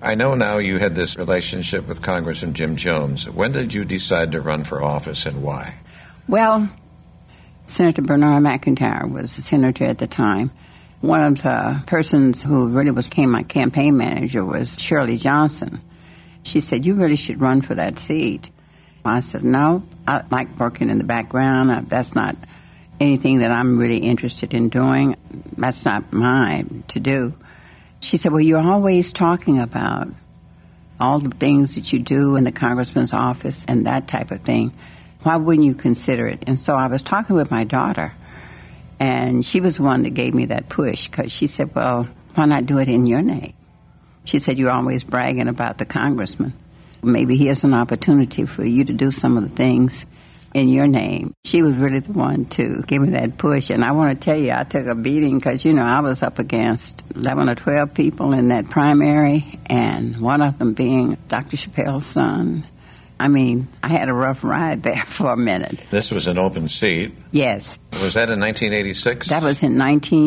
I know now you had this relationship with Congressman Jim Jones. When did you decide to run for office and why? Well, Senator Bernard McIntyre was the senator at the time. One of the persons who really became my campaign manager was Shirley Johnson. She said, you really should run for that seat. I said, no, I like working in the background. That's not anything that I'm really interested in doing. That's not mine to do. She said, well, you're always talking about all the things that you do in the congressman's office and that type of thing. Why wouldn't you consider it? And so I was talking with my daughter, and she was the one that gave me that push because she said, well, why not do it in your name? She said, you're always bragging about the congressman. Maybe here's an opportunity for you to do some of the things in your name. She was really the one to give me that push. And I want to tell you, I took a beating because, I was up against 11 or 12 people in that primary, and one of them being Dr. Chappelle's son. I mean, I had a rough ride there for a minute. This was an open seat. Yes. Was that in 1986? That was in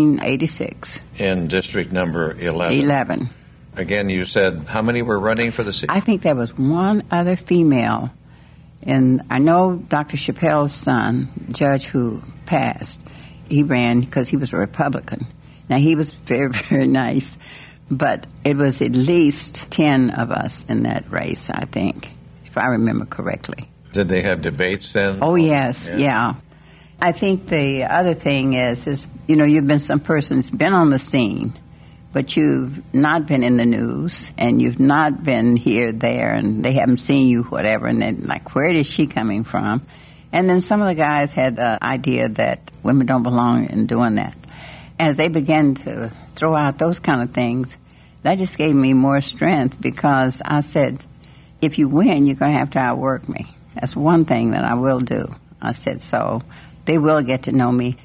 1986. In district number 11? 11. Again, you said how many were running for the seat? I think there was one other female. And I know Dr. Chappelle's son, judge who passed, he ran because he was a Republican. Now, he was very, very nice, but it was at least 10 of us in that race, I think, if I remember correctly. Did they have debates then? Oh, yes, yeah. I think the other thing is you've been some person that's been on the scene, but you've not been in the news, and you've not been here, there, and they haven't seen you, whatever, and then, like, where is she coming from? And then some of the guys had the idea that women don't belong in doing that. As they began to throw out those kind of things, that just gave me more strength because I said, if you win, you're going to have to outwork me. That's one thing that I will do. I said, so they will get to know me.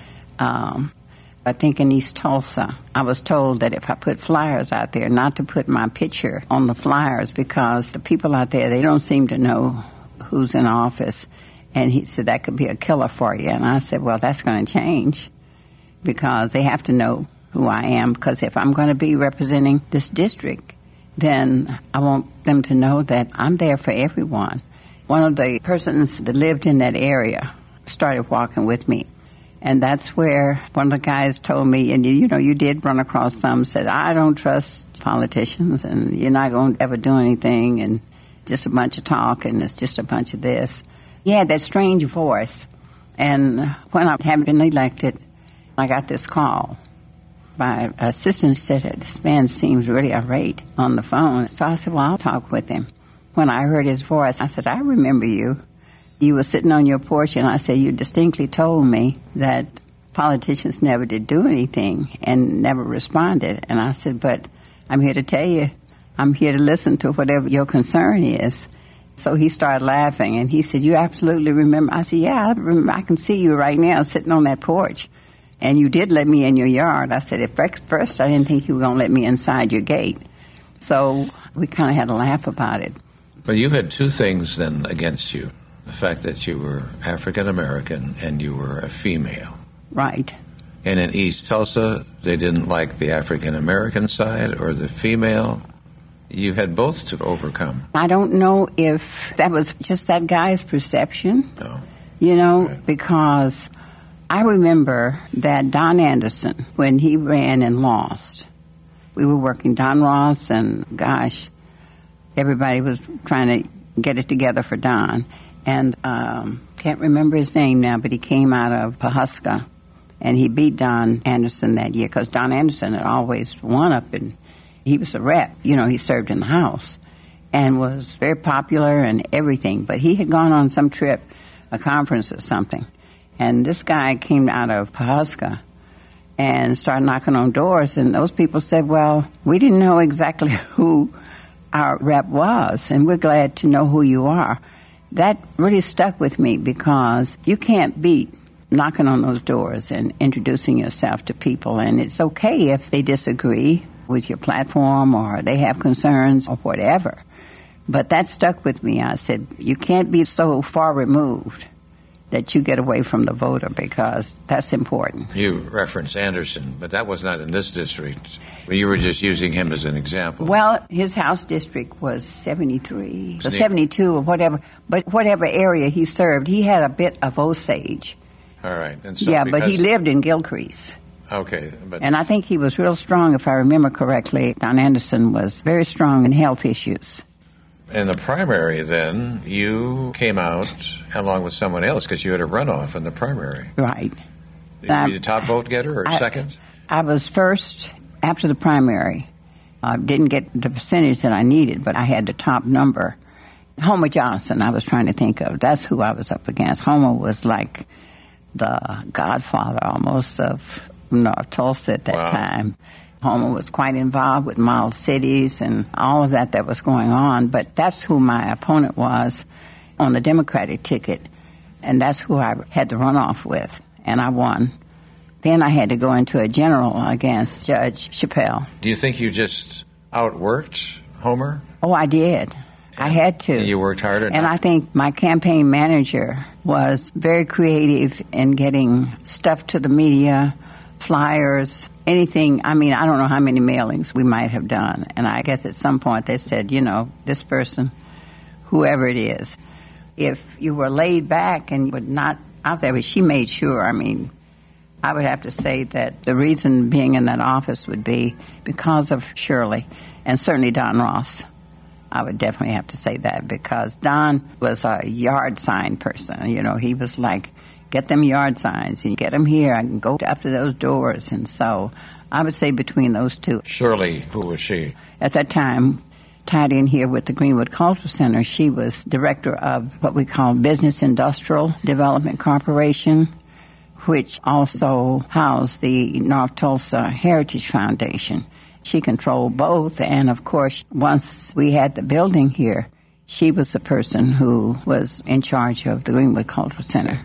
I think in East Tulsa, I was told that if I put flyers out there, not to put my picture on the flyers because the people out there, they don't seem to know who's in office. And he said that could be a killer for you. And I said, well, that's going to change because they have to know who I am. Because if I'm going to be representing this district, then I want them to know that I'm there for everyone. One of the persons that lived in that area started walking with me. And that's where one of the guys told me, and you did run across some, said, I don't trust politicians, and you're not going to ever do anything, and just a bunch of talk, and it's just a bunch of this. He had that strange voice. And when I had been elected, I got this call. My assistant said, this man seems really irate on the phone. So I said, well, I'll talk with him. When I heard his voice, I said, I remember you. You were sitting on your porch, and I said, you distinctly told me that politicians never did do anything and never responded. And I said, but I'm here to tell you, I'm here to listen to whatever your concern is. So he started laughing, and he said, you absolutely remember? I said, yeah, I remember. I can see you right now sitting on that porch. And you did let me in your yard. I said, at first I didn't think you were going to let me inside your gate. So we kind of had a laugh about it. But you had two things then against you. The fact that you were African-American and you were a female. Right. And in East Tulsa, they didn't like the African-American side or the female. You had both to overcome. I don't know if that was just that guy's perception, Right. Because I remember that Don Anderson, when he ran and lost, we were working, Don Ross, and gosh, everybody was trying to get it together for Don. And can't remember his name now, but he came out of Pawhuska, and he beat Don Anderson that year because Don Anderson had always won up, and he was a rep. He served in the House and was very popular and everything. But he had gone on some trip, a conference or something, and this guy came out of Pawhuska and started knocking on doors, and those people said, well, we didn't know exactly who our rep was, and we're glad to know who you are. That really stuck with me because you can't beat knocking on those doors and introducing yourself to people. And it's okay if they disagree with your platform or they have concerns or whatever. But that stuck with me. I said, you can't be so far removed that you get away from the voter, because that's important. You reference Anderson, but that was not in this district. You were just using him as an example. Well, his House district was 73, or 72, or whatever. But whatever area he served, he had a bit of Osage. All right. And so yeah, but he lived in Gilcrease. Okay. And I think he was real strong, if I remember correctly. Don Anderson was very strong in health issues. In the primary, then, you came out along with someone else because you had a runoff in the primary. Right. Were you the top vote getter or second? I was first after the primary. I didn't get the percentage that I needed, but I had the top number. Homer Johnson, I was trying to think of. That's who I was up against. Homer was like the godfather almost of North Tulsa at that time. Homer was quite involved with Model Cities and all of that was going on, but that's who my opponent was on the Democratic ticket, and that's who I had the runoff with, and I won. Then I had to go into a general against Judge Chappelle. Do you think you just outworked Homer? Oh, I did. I had to. You worked harder? And I think my campaign manager was very creative in getting stuff to the media, flyers, anything. I mean, I don't know how many mailings we might have done. And I guess at some point they said, this person, whoever it is, if you were laid back and would not out there, but she made sure, I would have to say that the reason being in that office would be because of Shirley and certainly Don Ross. I would definitely have to say that, because Don was a yard sign person. He was like, get them yard signs and get them here. I can go up to those doors. And so I would say between those two. Shirley, who was she? At that time, tied in here with the Greenwood Cultural Center, she was director of what we call Business Industrial Development Corporation, which also housed the North Tulsa Heritage Foundation. She controlled both, and of course, once we had the building here, she was the person who was in charge of the Greenwood Cultural Center.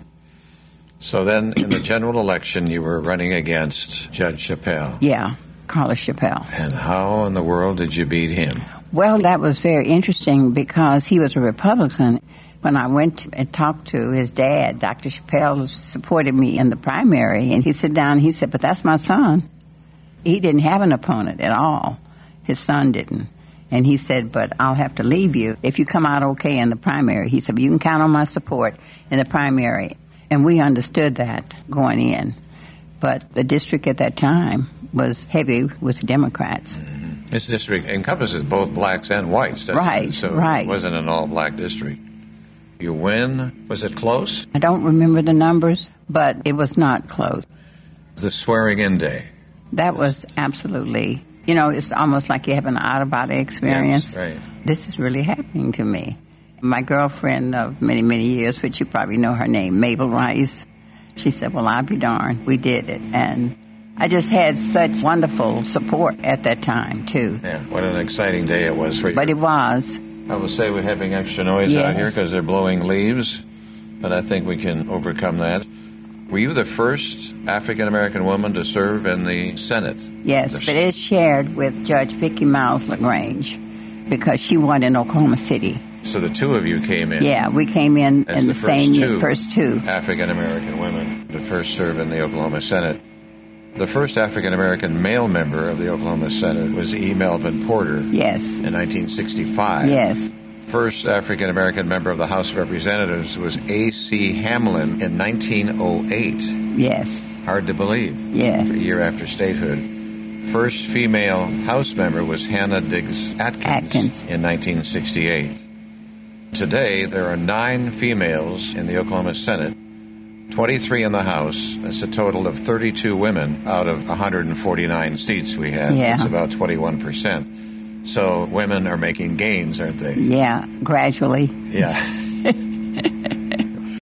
So then, in the general election, you were running against Judge Chappelle. Yeah, Carlos Chappelle. And how in the world did you beat him? Well, that was very interesting because he was a Republican. When I went and talked to his dad, Dr. Chappelle supported me in the primary, and he sat down and he said, but that's my son. He didn't have an opponent at all. His son didn't. And he said, but I'll have to leave you if you come out okay in the primary. He said, you can count on my support in the primary. And we understood that going in. But the district at that time was heavy with Democrats. Mm-hmm. This district encompasses both blacks and whites, doesn't it? So it wasn't an all-black district. You win. Was it close? I don't remember the numbers, but it was not close. The swearing-in day. That was absolutely, it's almost like you have an out-of-body experience. Yes, right. This is really happening to me. My girlfriend of many, many years, which you probably know her name, Mabel Rice, she said, well, I'll be darned. We did it. And I just had such wonderful support at that time, too. Yeah, what an exciting day it was for you. But it was. I will say we're having extra noise out here because they're blowing leaves, but I think we can overcome that. Were you the first African-American woman to serve in the Senate? Yes, but it's shared with Judge Vicki Miles LaGrange because she won in Oklahoma City. So the two of you came in. Yeah, we came in the same year, first two. African-American women to first serve in the Oklahoma Senate. The first African-American male member of the Oklahoma Senate was E. Melvin Porter. Yes. In 1965. Yes. First African-American member of the House of Representatives was A.C. Hamlin in 1908. Yes. Hard to believe. Yes. A year after statehood. First female House member was Hannah Diggs Atkins. In 1968. Today, there are 9 females in the Oklahoma Senate, 23 in the House. That's a total of 32 women out of 149 seats we have. Yeah. It's about 21%. So women are making gains, aren't they? Yeah, gradually. Yeah.